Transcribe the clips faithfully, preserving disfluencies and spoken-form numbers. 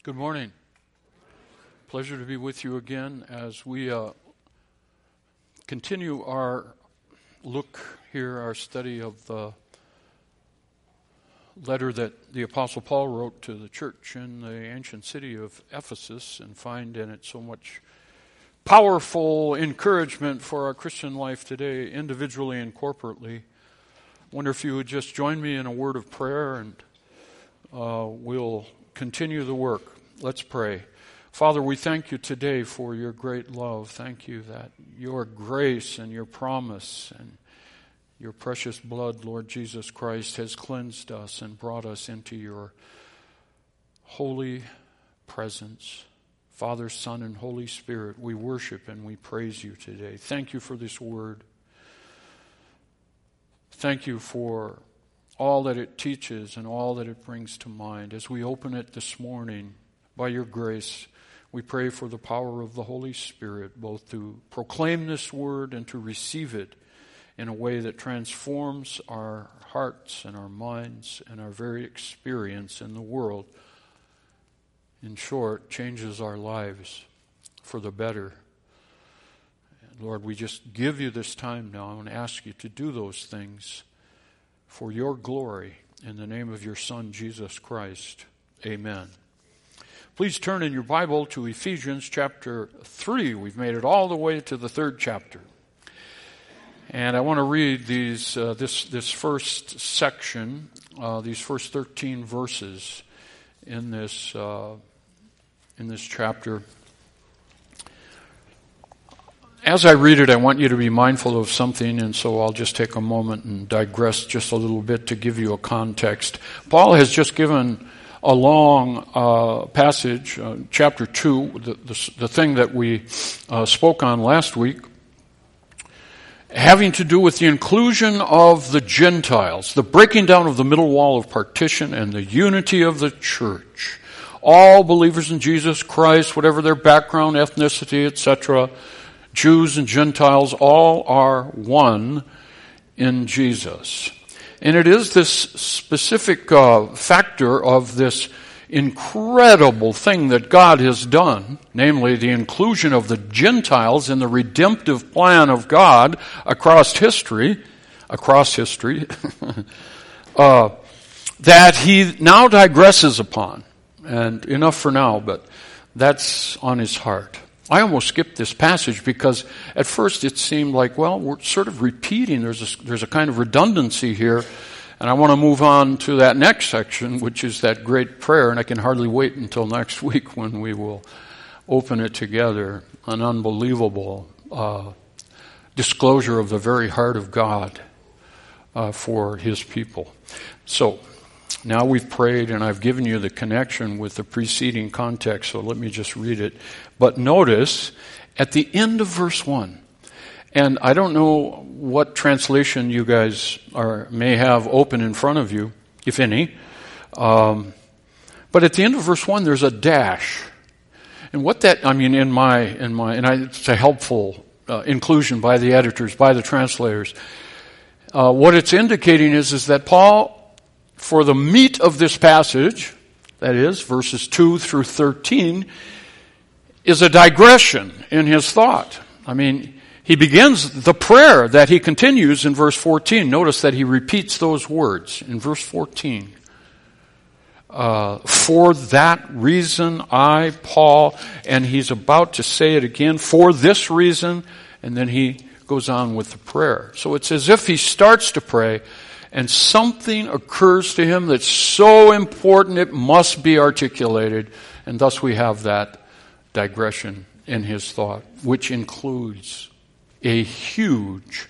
Good morning. Pleasure to be with you again as we uh, continue our look here, our study of the letter that the Apostle Paul wrote to the church in the ancient city of Ephesus, and find in it so much powerful encouragement for our Christian life today, individually and corporately. I wonder if you would just join me in a word of prayer, and uh, we'll continue the work. Let's pray. Father, we thank you today for your great love. Thank you that your grace and your promise and your precious blood, Lord Jesus Christ, has cleansed us and brought us into your holy presence. Father, Son, and Holy Spirit, we worship and we praise you today. Thank you for this word. Thank you for all that it teaches and all that it brings to mind. As we open it this morning, by your grace, we pray for the power of the Holy Spirit, both to proclaim this word and to receive it in a way that transforms our hearts and our minds and our very experience in the world. In short, changes our lives for the better. And Lord, we just give you this time now and ask you to do those things for your glory. In the name of your Son, Jesus Christ. Amen. Please turn in your Bible to Ephesians chapter three. We've made it all the way to the third chapter. And I want to read these uh, this this first section, uh, these first thirteen verses in this uh, in this chapter. As I read it, I want you to be mindful of something, and so I'll just take a moment and digress just a little bit to give you a context. Paul has just given a long uh, passage, uh, chapter two, the, the, the thing that we uh, spoke on last week, having to do with the inclusion of the Gentiles, the breaking down of the middle wall of partition, and the unity of the church. All believers in Jesus Christ, whatever their background, ethnicity, et cetera, Jews and Gentiles, all are one in Jesus. And it is this specific uh, factor of this incredible thing that God has done, namely the inclusion of the Gentiles in the redemptive plan of God across history, across history, uh, that he now digresses upon. And enough for now, but that's on his heart. I almost skipped this passage because at first it seemed like, well, we're sort of repeating. There's a, there's a kind of redundancy here. And I want to move on to that next section, which is that great prayer. And I can hardly wait until next week when we will open it together. An unbelievable uh, disclosure of the very heart of God uh, for his people. So now we've prayed, and I've given you the connection with the preceding context, so let me just read it. But notice, at the end of verse one, and I don't know what translation you guys are may have open in front of you, if any, um, but at the end of verse one, there's a dash. And what that, I mean, in my, in my, and I, it's a helpful uh, inclusion by the editors, by the translators. Uh, what it's indicating is, is that Paul, for the meat of this passage, that is, verses two through thirteen, is a digression in his thought. I mean, he begins the prayer that he continues in verse fourteen. Notice that he repeats those words in verse fourteen. Uh, for that reason, I, Paul, and he's about to say it again, for this reason, and then he goes on with the prayer. So it's as if he starts to pray, and something occurs to him that's so important it must be articulated. And thus we have that digression in his thought, which includes a huge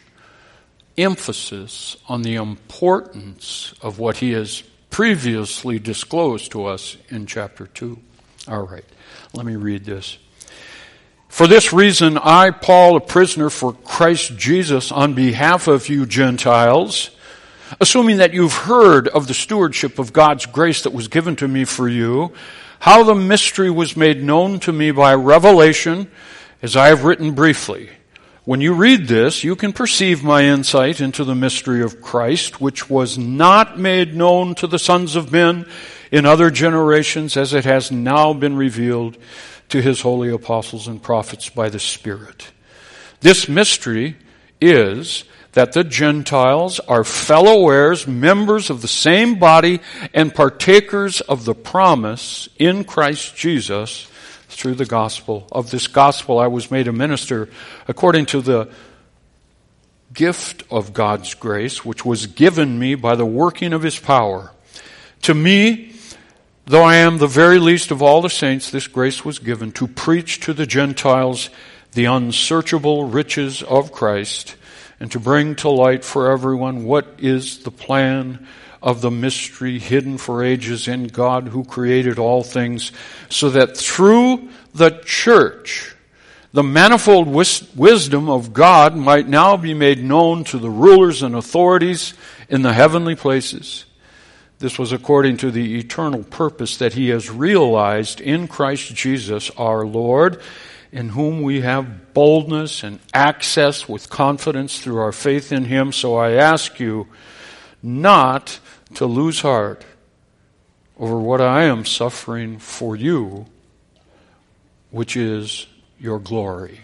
emphasis on the importance of what he has previously disclosed to us in chapter two. All right, let me read this. For this reason, I, Paul, a prisoner for Christ Jesus, on behalf of you Gentiles, assuming that you've heard of the stewardship of God's grace that was given to me for you, how the mystery was made known to me by revelation, as I have written briefly. When you read this, you can perceive my insight into the mystery of Christ, which was not made known to the sons of men in other generations as it has now been revealed to his holy apostles and prophets by the Spirit. This mystery is that the Gentiles are fellow heirs, members of the same body, and partakers of the promise in Christ Jesus through the gospel. Of this gospel I was made a minister according to the gift of God's grace, which was given me by the working of his power. To me, though I am the very least of all the saints, this grace was given to preach to the Gentiles the unsearchable riches of Christ, and to bring to light for everyone what is the plan of the mystery hidden for ages in God who created all things, so that through the church the manifold wis- wisdom of God might now be made known to the rulers and authorities in the heavenly places. This was according to the eternal purpose that he has realized in Christ Jesus our Lord, in whom we have boldness and access with confidence through our faith in him. So I ask you not to lose heart over what I am suffering for you, which is your glory.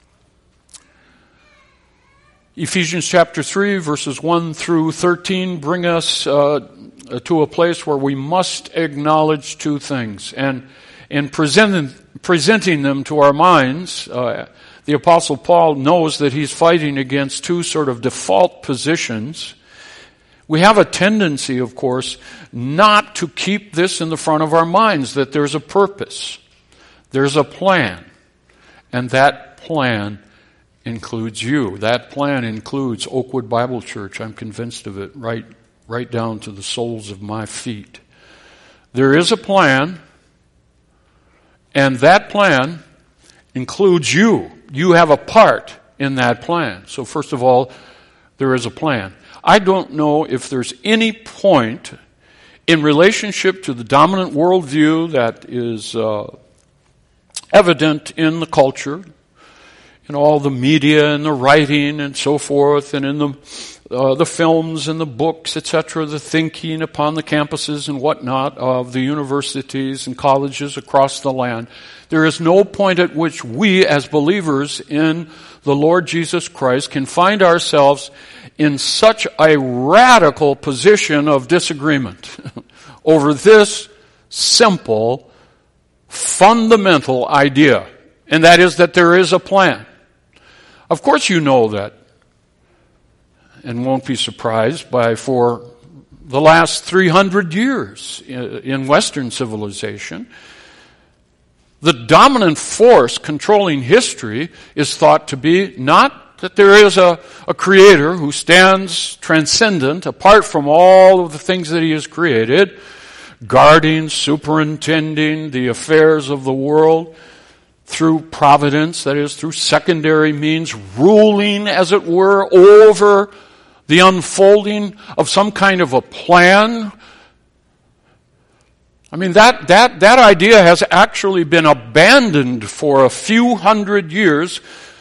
Ephesians chapter three, verses one through thirteen bring us uh, to a place where we must acknowledge two things. And in presenting, presenting them to our minds, uh, the Apostle Paul knows that he's fighting against two sort of default positions. We have a tendency, of course, not to keep this in the front of our minds, that there's a purpose, there's a plan, and that plan includes you. That plan includes Oakwood Bible Church. I'm convinced of it, right, right down to the soles of my feet. There is a plan, and that plan includes you. You have a part in that plan. So first of all, there is a plan. I don't know if there's any point in relationship to the dominant worldview that is uh, evident in the culture, in all the media and the writing and so forth, and in the uh, the films and the books, et cetera, the thinking upon the campuses and whatnot of the universities and colleges across the land. There is no point at which we as believers in the Lord Jesus Christ can find ourselves in such a radical position of disagreement over this simple, fundamental idea, and that is that there is a plan. Of course you know that, and won't be surprised by, for the last three hundred years in Western civilization, the dominant force controlling history is thought to be not that there is a, a creator who stands transcendent, apart from all of the things that he has created, guarding, superintending the affairs of the world through providence, that is, through secondary means, ruling, as it were, over the unfolding of some kind of a plan. I mean, that, that, that idea has actually been abandoned for a few hundred years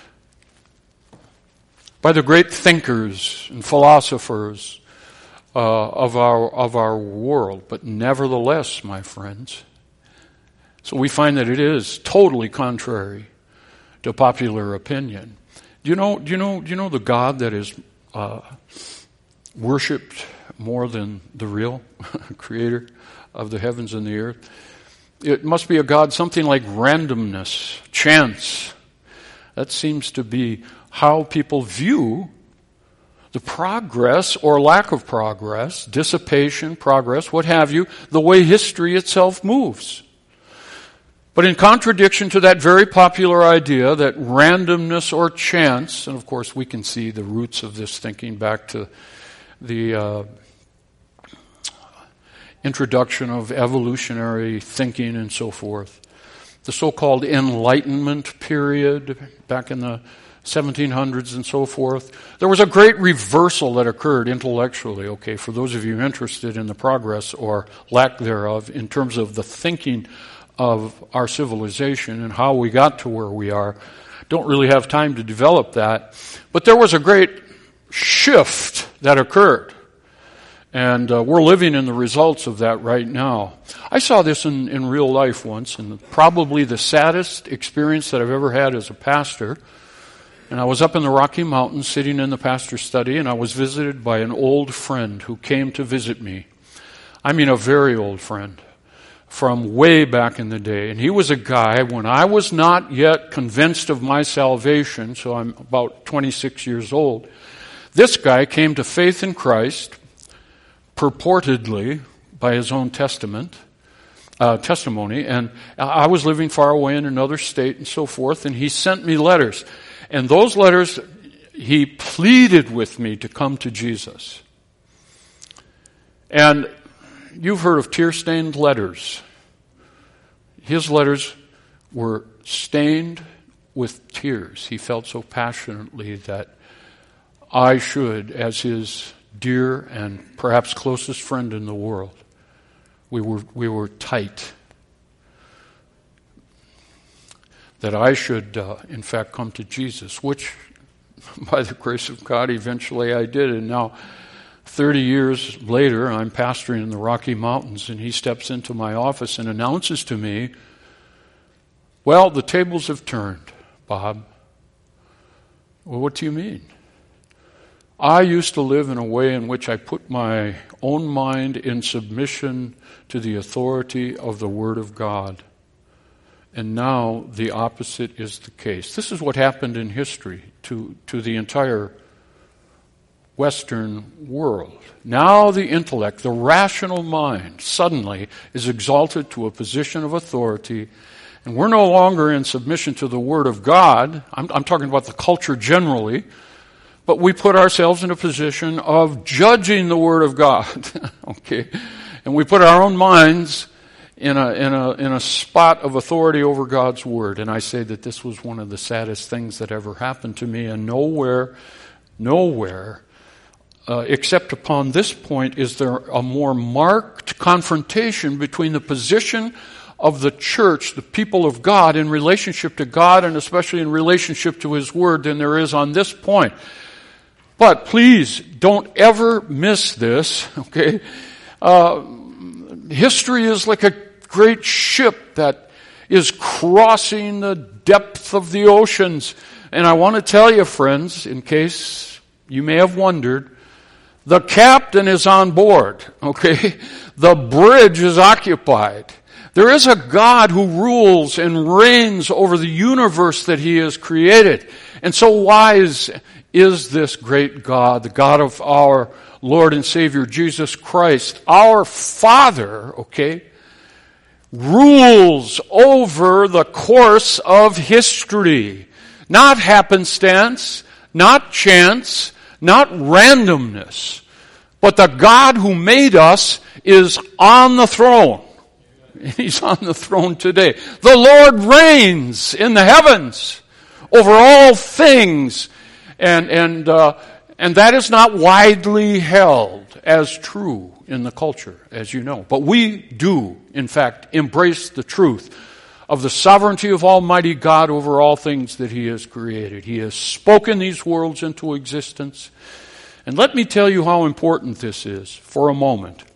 by the great thinkers and philosophers uh, of our of our world. But nevertheless, my friends, so we find that it is totally contrary to popular opinion. Do you know? Do you know? Do you know the God that is uh, worshipped more than the real Creator of the heavens and the earth? It must be a God something like randomness, chance. That seems to be how people view the progress or lack of progress, dissipation, progress, what have you, the way history itself moves. But in contradiction to that very popular idea that randomness or chance, and of course we can see the roots of this thinking back to the uh, introduction of evolutionary thinking and so forth, the so-called Enlightenment period back in the seventeen hundreds and so forth, there was a great reversal that occurred intellectually, okay, for those of you interested in the progress or lack thereof in terms of the thinking of our civilization and how we got to where we are. Don't really have time to develop that. But there was a great shift that occurred. And uh, we're living in the results of that right now. I saw this in, in real life once, and probably the saddest experience that I've ever had as a pastor. And I was up in the Rocky Mountains sitting in the pastor's study, and I was visited by an old friend who came to visit me. I mean a very old friend from way back in the day. And he was a guy, when I was not yet convinced of my salvation, so I'm about twenty-six years old, this guy came to faith in Christ, purportedly by his own testament, uh, testimony, and I was living far away in another state and so forth, and he sent me letters. And those letters, he pleaded with me to come to Jesus. And you've heard of tear-stained letters. His letters were stained with tears. He felt so passionately that I should, as his dear and perhaps closest friend in the world, we were we were tight. That I should, uh, in fact, come to Jesus, which, by the grace of God, eventually I did. And now, thirty years later, I'm pastoring in the Rocky Mountains, and he steps into my office and announces to me, well, the tables have turned, Bob. Well, what do you mean? I used to live in a way in which I put my own mind in submission to the authority of the Word of God. And now the opposite is the case. This is what happened in history to, to the entire Western world. Now the intellect, the rational mind, suddenly is exalted to a position of authority, and we're no longer in submission to the Word of God. I'm, I'm talking about the culture generally, but we put ourselves in a position of judging the Word of God. Okay? And we put our own minds in a in a in a spot of authority over God's Word. And I say that this was one of the saddest things that ever happened to me, and nowhere, nowhere, uh, except upon this point is there a more marked confrontation between the position of the church, the people of God, in relationship to God, and especially in relationship to His Word, than there is on this point. But please, don't ever miss this, okay? Uh, history is like a great ship that is crossing the depth of the oceans. And I want to tell you, friends, in case you may have wondered, the captain is on board, okay? The bridge is occupied. There is a God who rules and reigns over the universe that He has created. And so wise is this great God, the God of our Lord and Savior Jesus Christ. Our Father, okay, rules over the course of history. Not happenstance, not chance, not randomness. But the God who made us is on the throne. He's on the throne today. The Lord reigns in the heavens over all things. And and uh, and that is not widely held as true in the culture, as you know. But we do, in fact, embrace the truth of the sovereignty of Almighty God over all things that He has created. He has spoken these worlds into existence. And let me tell you how important this is for a moment.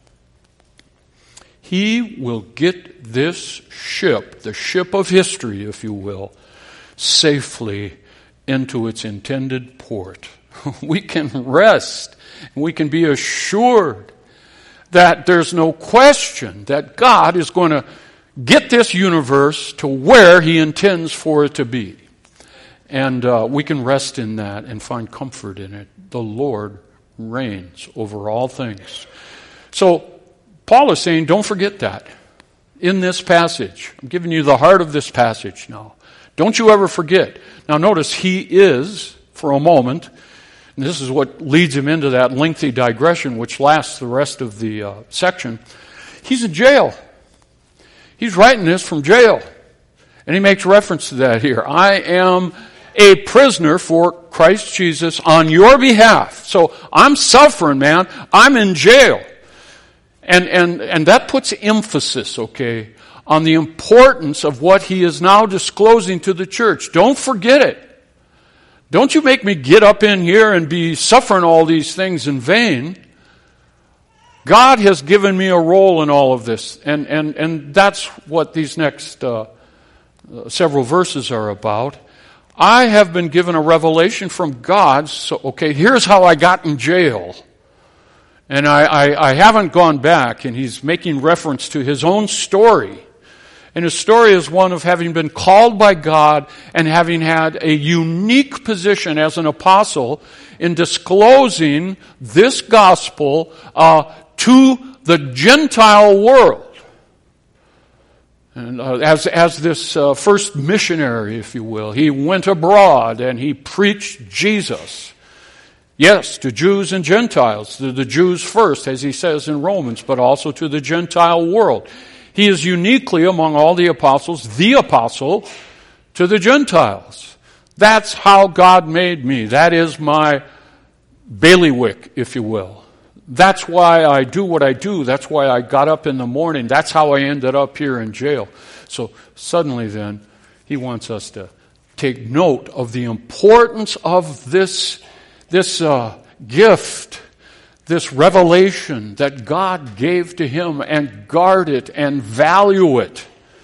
He will get this ship, the ship of history, if you will, safely into its intended port. We can rest, and we can be assured that there's no question that God is going to get this universe to where He intends for it to be. And uh, we can rest in that and find comfort in it. The Lord reigns over all things. So, Paul is saying, don't forget that in this passage. I'm giving you the heart of this passage now. Don't you ever forget. Now notice, he is, for a moment, and this is what leads him into that lengthy digression which lasts the rest of the uh, section. He's in jail. He's writing this from jail. And he makes reference to that here. I am a prisoner for Christ Jesus on your behalf. So I'm suffering, man. I'm in jail. And, and, and that puts emphasis, okay, on the importance of what he is now disclosing to the church. Don't forget it. Don't you make me get up in here and be suffering all these things in vain. God has given me a role in all of this, and, and, and that's what these next uh, several verses are about. I have been given a revelation from God, so, okay, here's how I got in jail. And I, I, I haven't gone back, and he's making reference to his own story. And his story is one of having been called by God and having had a unique position as an apostle in disclosing this gospel uh, to the Gentile world. And uh, as as this uh, first missionary, if you will, he went abroad and he preached Jesus. Yes, to Jews and Gentiles, to the Jews first, as he says in Romans, but also to the Gentile world. He is uniquely, among all the apostles, the apostle to the Gentiles. That's how God made me. That is my bailiwick, if you will. That's why I do what I do. That's why I got up in the morning. That's how I ended up here in jail. So suddenly then, he wants us to take note of the importance of this, this uh, gift, this revelation that God gave to him, and guard it and value it.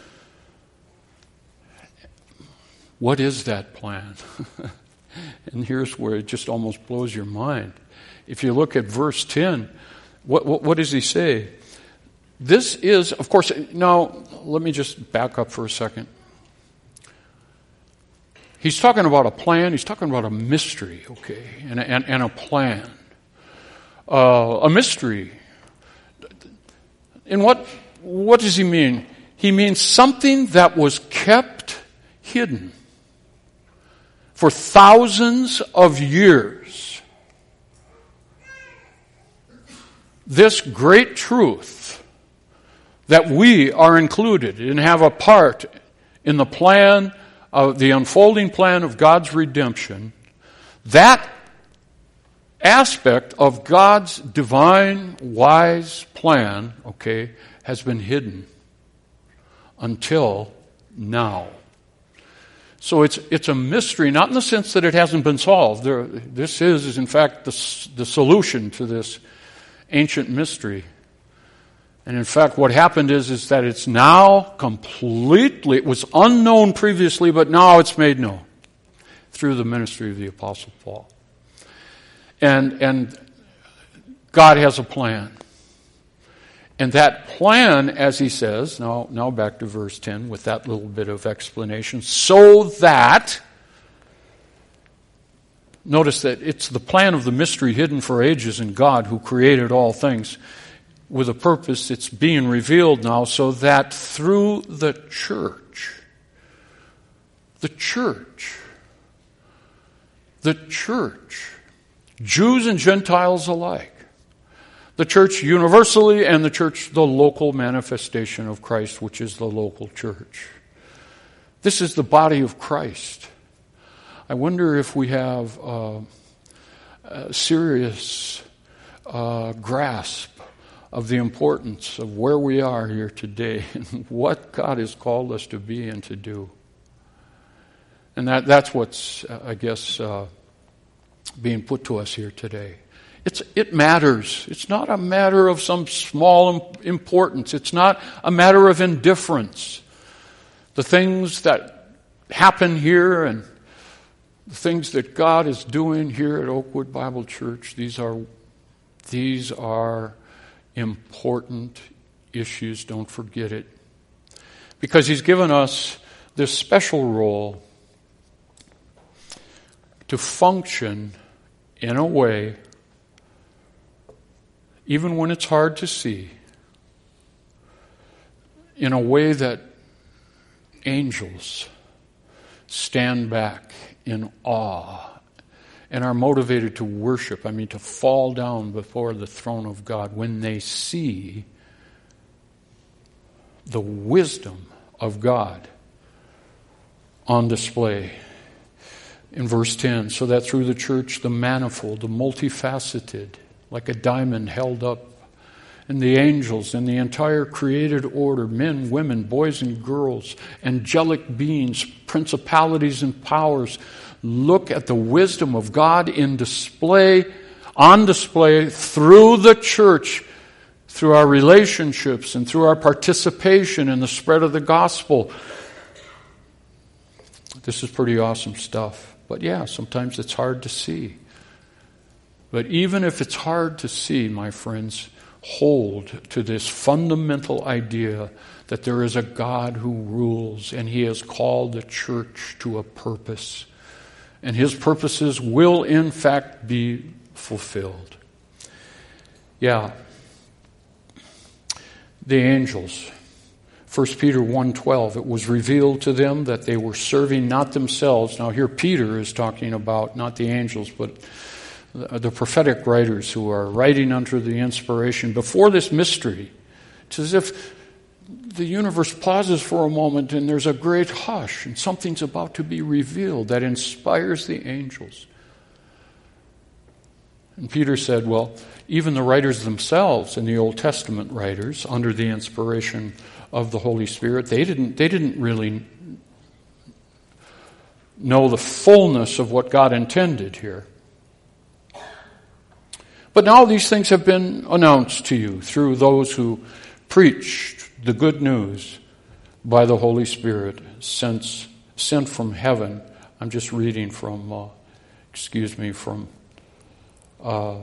What is that plan? And here's where it just almost blows your mind. If you look at verse ten, what, what, what does he say? This is, of course, now let me just back up for a second. He's talking about a plan, he's talking about a mystery, okay, and, and, and a plan. Uh, a mystery. And what, what does he mean? He means something that was kept hidden for thousands of years. This great truth that we are included and have a part in the plan of the unfolding plan of God's redemption, that aspect of God's divine, wise plan, okay, has been hidden until now. So it's it's a mystery, not in the sense that it hasn't been solved. There, this is, is, in fact, the, the solution to this ancient mystery. And in fact, what happened is, is that it's now completely, it was unknown previously, but now it's made known through the ministry of the Apostle Paul. And and God has a plan. And that plan, as he says, now, now back to verse ten with that little bit of explanation, so that, notice that it's the plan of the mystery hidden for ages in God who created all things with a purpose. It's being revealed now so that through the church, the church, the church, Jews and Gentiles alike, the church universally and the church, the local manifestation of Christ, which is the local church. This is the body of Christ. I wonder if we have uh, a serious uh, grasp of the importance of where we are here today and what God has called us to be and to do. And that that's what's, uh, I guess, uh, being put to us here today. It's, it matters. It's not a matter of some small importance. It's not a matter of indifference. The things that happen here and the things that God is doing here at Oakwood Bible Church, these are, these are important issues. Don't forget it. Because he's given us this special role to function in a way, even when it's hard to see, in a way that angels stand back in awe and are motivated to worship, I mean to fall down before the throne of God when they see the wisdom of God on display. In verse ten, so that through the church the manifold, the multifaceted, like a diamond held up, and the angels and the entire created order, men, women, boys and girls, angelic beings, principalities and powers, look at the wisdom of God in display, on display through the church, through our relationships, and through our participation in the spread of the gospel. This is pretty awesome stuff. But yeah, sometimes it's hard to see. But even if it's hard to see, my friends, hold to this fundamental idea that there is a God who rules, and He has called the church to a purpose. And His purposes will in fact be fulfilled. Yeah. The angels. First Peter one twelve, it was revealed to them that they were serving not themselves. Now here Peter is talking about not the angels, but the prophetic writers who are writing under the inspiration before this mystery. It's as if the universe pauses for a moment and there's a great hush and something's about to be revealed that inspires the angels. And Peter said, well, even the writers themselves in the Old Testament writers, under the inspiration of the Holy Spirit, they didn't, they didn't really know the fullness of what God intended here. But now these things have been announced to you through those who preached the good news by the Holy Spirit sent, sent from heaven. I'm just reading from, uh, excuse me, from uh,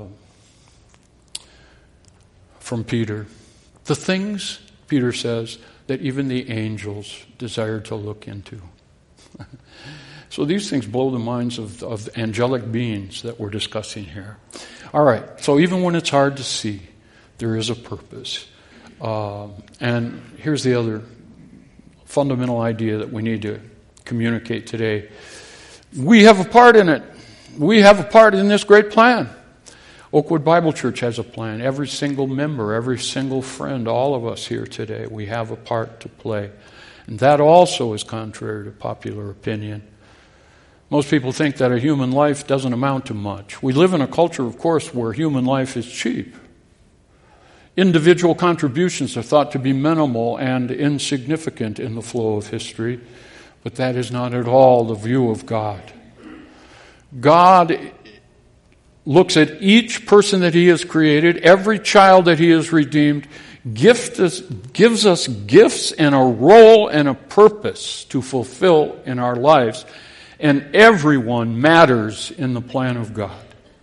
from Peter. The things, Peter says, that even the angels desire to look into. So these things blow the minds of, of angelic beings that we're discussing here. All right, so even when it's hard to see, there is a purpose. Um, and here's the other fundamental idea that we need to communicate today. We have a part in it. We have a part in this great plan. Oakwood Bible Church has a plan. Every single member, every single friend, all of us here today, we have a part to play. And that also is contrary to popular opinion. Most people think that a human life doesn't amount to much. We live in a culture, of course, where human life is cheap. Individual contributions are thought to be minimal and insignificant in the flow of history, but that is not at all the view of God. God looks at each person that He has created, every child that He has redeemed, gift us, gives us gifts and a role and a purpose to fulfill in our lives. And everyone matters in the plan of God.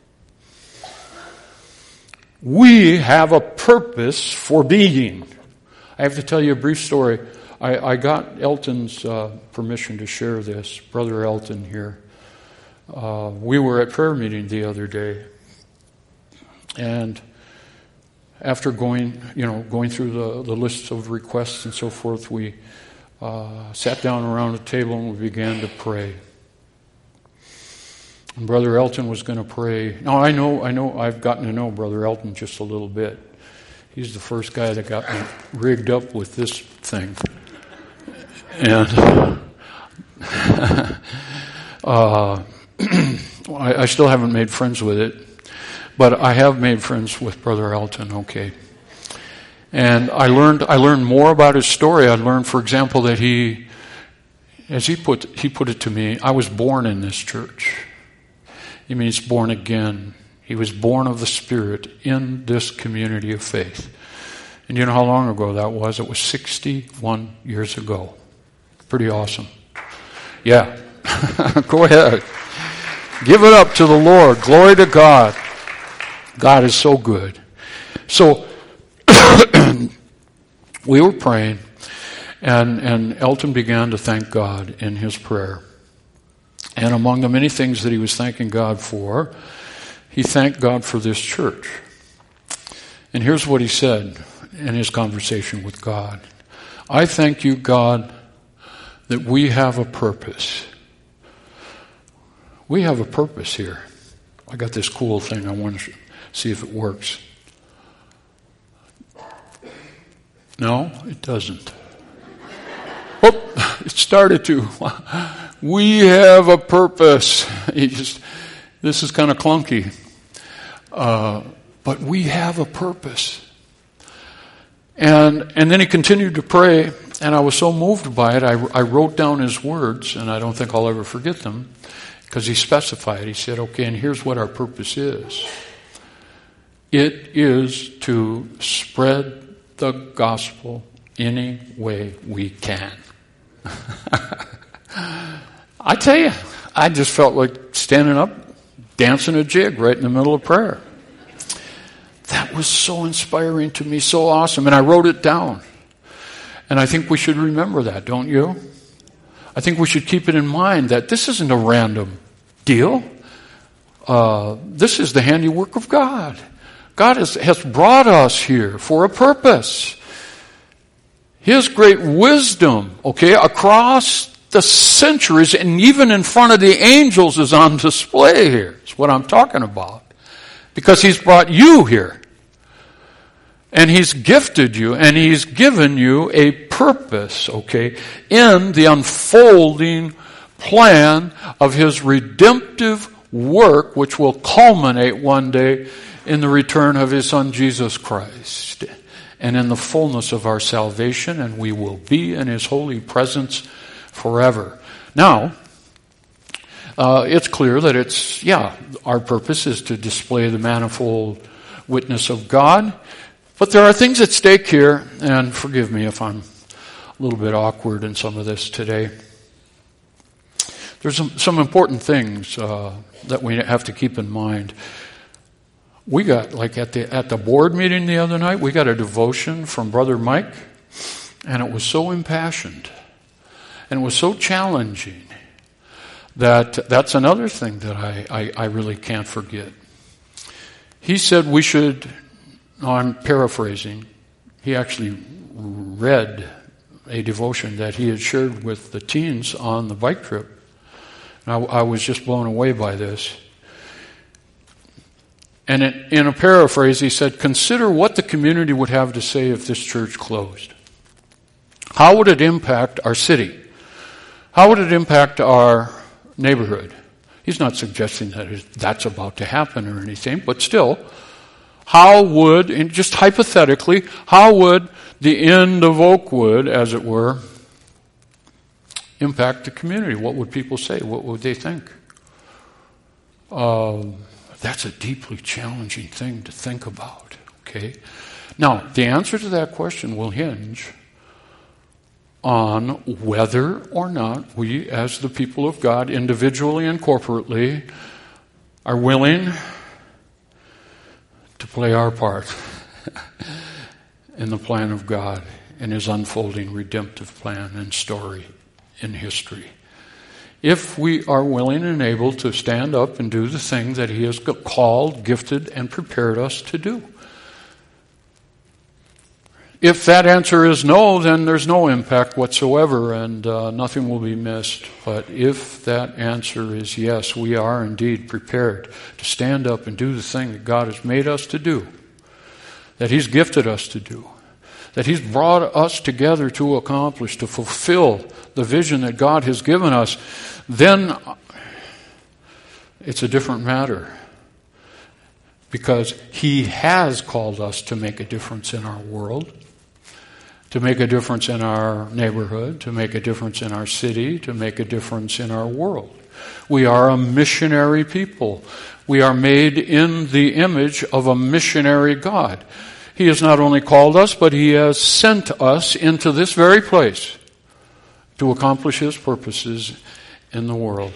We have a purpose for being. I have to tell you a brief story. I, I got Elton's uh, permission to share this, Brother Elton here. Uh, we were at prayer meeting the other day, and after going, you know, going through the, the lists of requests and so forth, we uh, sat down around a table and we began to pray. And Brother Elton was going to pray. Now I know, I know, I've gotten to know Brother Elton just a little bit. He's the first guy that got me rigged up with this thing, and uh, I, I still haven't made friends with it, but I have made friends with Brother Elton. Okay, and I learned, I learned more about his story. I learned, for example, that he, as he put, he put it to me, I was born in this church. He means born again. He was born of the Spirit in this community of faith. And you know how long ago that was? It was sixty-one years ago. Pretty awesome. Yeah. Go ahead. Give it up to the Lord. Glory to God. God is so good. So, we were praying, and, and Elton began to thank God in his prayer. And among the many things that he was thanking God for, he thanked God for this church. And here's what he said in his conversation with God. I thank you, God, that we have a purpose. We have a purpose here. I got this cool thing. I want to see if it works. No, it doesn't. Oh, it started to. We have a purpose. He just, this is kind of clunky. Uh, but we have a purpose. And and then he continued to pray, and I was so moved by it, I, I wrote down his words, and I don't think I'll ever forget them, because he specified. He said, okay, and here's what our purpose is. It is to spread the gospel any way we can. I tell you, I just felt like standing up, dancing a jig right in the middle of prayer. That was so inspiring to me, so awesome. And I wrote it down. And I think we should remember that, don't you? I think we should keep it in mind that this isn't a random deal. Uh, this is the handiwork of God. God has, has brought us here for a purpose. His great wisdom, okay, across the centuries and even in front of the angels is on display here. That's what I'm talking about. Because He's brought you here. And He's gifted you and He's given you a purpose, okay, in the unfolding plan of His redemptive work, which will culminate one day in the return of His Son Jesus Christ and in the fullness of our salvation, and we will be in His holy presence forever. Now, uh, it's clear that it's, yeah, our purpose is to display the manifold witness of God. But there are things at stake here, and forgive me if I'm a little bit awkward in some of this today. There's some, some important things uh, that we have to keep in mind. We got, like at the at the board meeting the other night, we got a devotion from Brother Mike, and it was so impassioned, and it was so challenging that that's another thing that I, I, I really can't forget. He said we should, I'm paraphrasing, he actually read a devotion that he had shared with the teens on the bike trip. And I, I was just blown away by this. And it, in a paraphrase, he said, consider what the community would have to say if this church closed. How would it impact our city? How would it impact our neighborhood? He's not suggesting that that's about to happen or anything, but still, how would, and just hypothetically, how would the end of Oakwood, as it were, impact the community? What would people say? What would they think? Um, that's a deeply challenging thing to think about, okay? Now, the answer to that question will hinge on whether or not we, as the people of God, individually and corporately, are willing to play our part in the plan of God, in His unfolding redemptive plan and story in history. If we are willing and able to stand up and do the thing that He has called, gifted, and prepared us to do. If that answer is no, then there's no impact whatsoever and uh, nothing will be missed. But if that answer is yes, we are indeed prepared to stand up and do the thing that God has made us to do, that He's gifted us to do, that He's brought us together to accomplish, to fulfill the vision that God has given us, then it's a different matter. Because He has called us to make a difference in our world, to make a difference in our neighborhood, to make a difference in our city, to make a difference in our world. We are a missionary people. We are made in the image of a missionary God. He has not only called us, but He has sent us into this very place to accomplish His purposes in the world.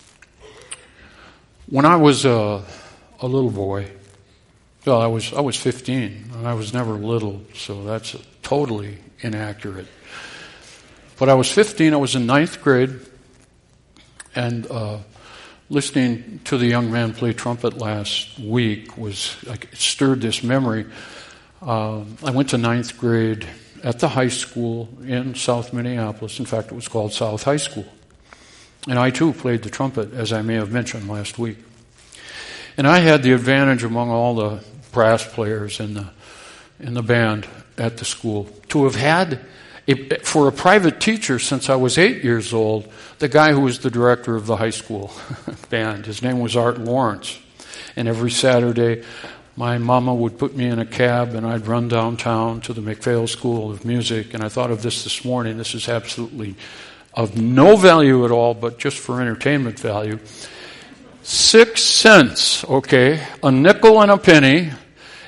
When I was a, a little boy, well, I was I was fifteen, and I was never little, so that's totally inaccurate. But I was fifteen, I was in ninth grade, and uh, listening to the young man play trumpet last week was like it stirred this memory. Uh, I went to ninth grade at the high school in South Minneapolis. In fact, it was called South High School. And I too played the trumpet, as I may have mentioned last week. And I had the advantage among all the brass players in the in the band at the school to have had, a, for a private teacher since I was eight years old, the guy who was the director of the high school band. His name was Art Lawrence. And every Saturday, my mama would put me in a cab and I'd run downtown to the McPhail School of Music. And I thought of this this morning. This is absolutely of no value at all, but just for entertainment value. Six cents, okay, a nickel and a penny,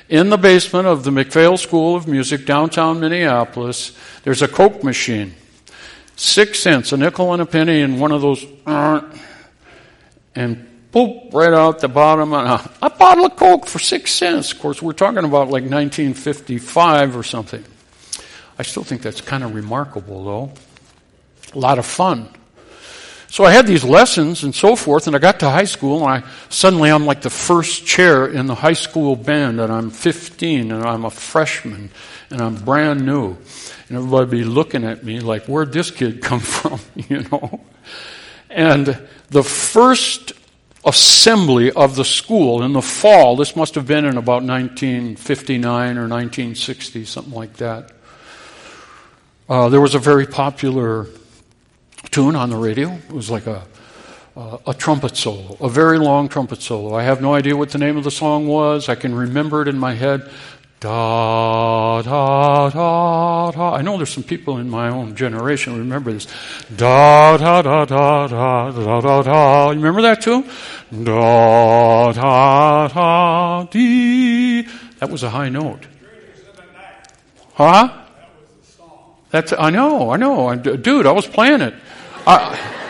In the basement of the McPhail School of Music, downtown Minneapolis, there's a Coke machine. Six cents, a nickel and a penny, and one of those, uh, and boop, right out the bottom. A, a bottle of Coke for six cents. Of course, we're talking about like nineteen fifty-five or something. I still think that's kind of remarkable, though. A lot of fun. So I had these lessons and so forth, and I got to high school, and I suddenly I'm like the first chair in the high school band, and I'm fifteen, and I'm a freshman, and I'm brand new. And everybody would be looking at me like, where'd this kid come from, you know? And the first assembly of the school in the fall, this must have been in about nineteen fifty-nine or nineteen sixty, something like that. Uh, there was a very popular tune on the radio. It was like a, a a trumpet solo, a very long trumpet solo. I have no idea what the name of the song was. I can remember it in my head. Da, da, da, da. I know there's some people in my own generation who remember this. Da, da, da, da, da, da, da, da. You remember that too? Da, da, da, dee. That was a high note. Huh? That's, I know, I know. I, dude, I was playing it. I,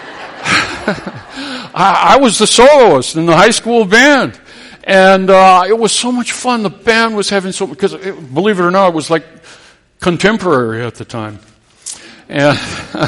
I, I was the soloist in the high school band. And uh, it was so much fun. The band was having so, because it, believe it or not, it was like contemporary at the time. And,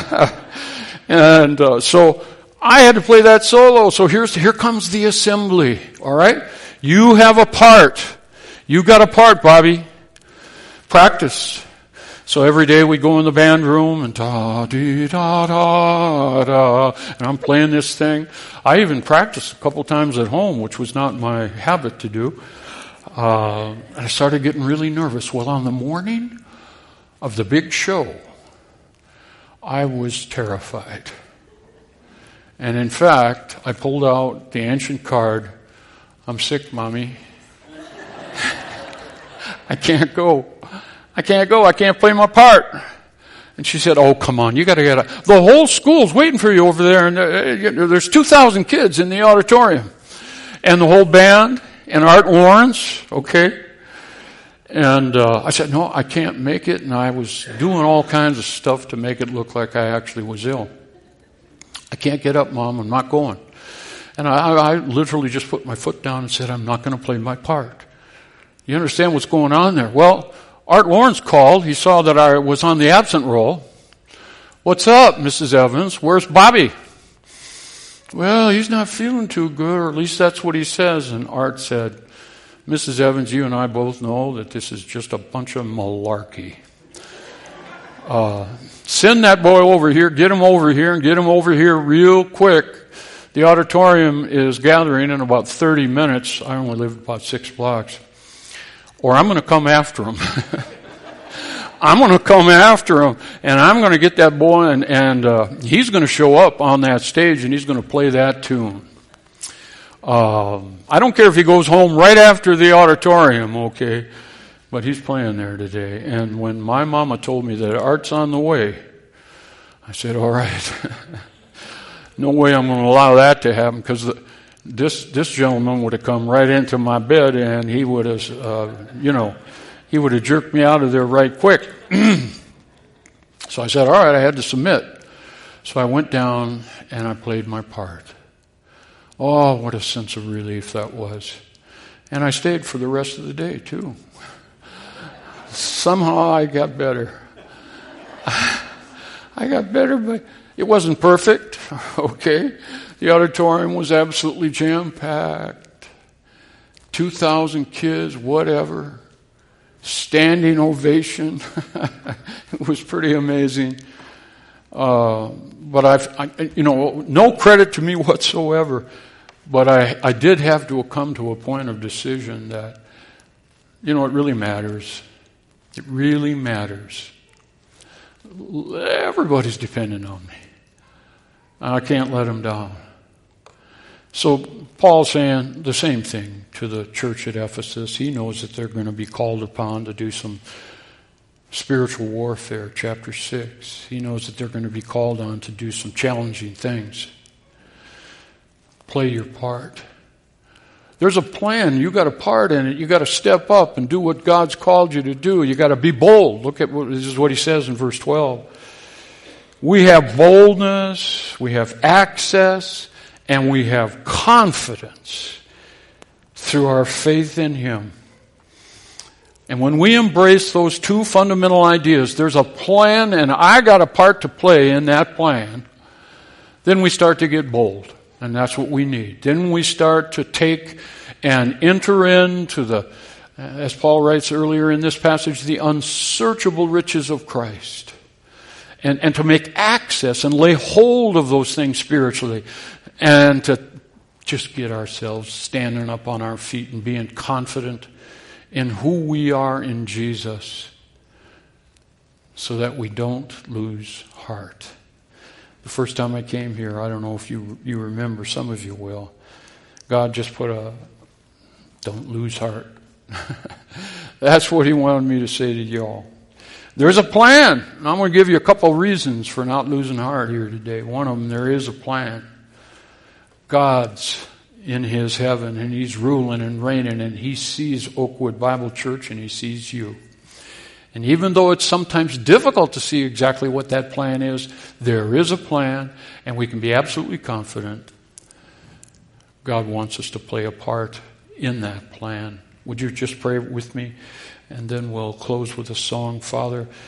and uh, so I had to play that solo. So here's here comes the assembly, all right? You have a part. You got a part, Bobby. Practice. So every day we go in the band room and da dee da da da, and I'm playing this thing. I even practiced a couple times at home, which was not my habit to do. Uh, and I started getting really nervous. Well, on the morning of the big show, I was terrified. And in fact, I pulled out the ancient card. I'm sick, Mommy. I can't go. I can't go. I can't play my part. And she said, oh, come on. You got to get out. The whole school's waiting for you over there. And uh, there's two thousand kids in the auditorium. And the whole band and Art Lawrence, okay? And uh, I said, no, I can't make it. And I was doing all kinds of stuff to make it look like I actually was ill. I can't get up, Mom. I'm not going. And I, I literally just put my foot down and said, I'm not going to play my part. You understand what's going on there? Well, Art Lawrence called. He saw that I was on the absent roll. What's up, Missus Evans? Where's Bobby? Well, he's not feeling too good, or at least that's what he says. And Art said, Missus Evans, you and I both know that this is just a bunch of malarkey. Uh, send that boy over here, get him over here, and get him over here real quick. The auditorium is gathering in about thirty minutes. I only live about six blocks. Or I'm going to come after him. I'm going to come after him, and I'm going to get that boy, and, and uh, he's going to show up on that stage, and he's going to play that tune. Um, I don't care if he goes home right after the auditorium, okay? But he's playing there today. And when my mama told me that Art's on the way, I said, all right. No way I'm going to allow that to happen, because this this gentleman would have come right into my bed, and he would have, uh, you know, he would have jerked me out of there right quick. So I said, all right, I had to submit. So I went down, and I played my part. Oh, what a sense of relief that was. And I stayed for the rest of the day, too. Somehow I got better. I got better, but it wasn't perfect, okay? The auditorium was absolutely jam-packed. two thousand kids, whatever. Standing ovation. It was pretty amazing. Uh, but I've, I, you know, no credit to me whatsoever. But I, I did have to come to a point of decision that, you know, it really matters. It really matters. Everybody's dependent on me. I can't let them down. So Paul's saying the same thing to the church at Ephesus. He knows that they're going to be called upon to do some spiritual warfare, chapter six. He knows that they're going to be called on to do some challenging things. Play your part. There's a plan. You got a part in it. You got to step up and do what God's called you to do. You got to be bold. Look at what, this is what he says in verse twelve. We have boldness, we have access, and we have confidence through our faith in him. And when we embrace those two fundamental ideas, there's a plan and I got a part to play in that plan, then we start to get bold. And that's what we need. Then we start to take and enter into the, as Paul writes earlier in this passage, the unsearchable riches of Christ. And, and to make access and lay hold of those things spiritually. And to just get ourselves standing up on our feet and being confident in who we are in Jesus, so that we don't lose heart. The first time I came here, I don't know if you you remember, some of you will, God just put a, don't lose heart. That's what he wanted me to say to y'all. There's a plan. I'm going to give you a couple of reasons for not losing heart here today. One of them, there is a plan. God's in his heaven, and he's ruling and reigning, and he sees Oakwood Bible Church, and he sees you. And even though it's sometimes difficult to see exactly what that plan is, there is a plan, and we can be absolutely confident God wants us to play a part in that plan. Would you just pray with me? And then we'll close with a song. Father,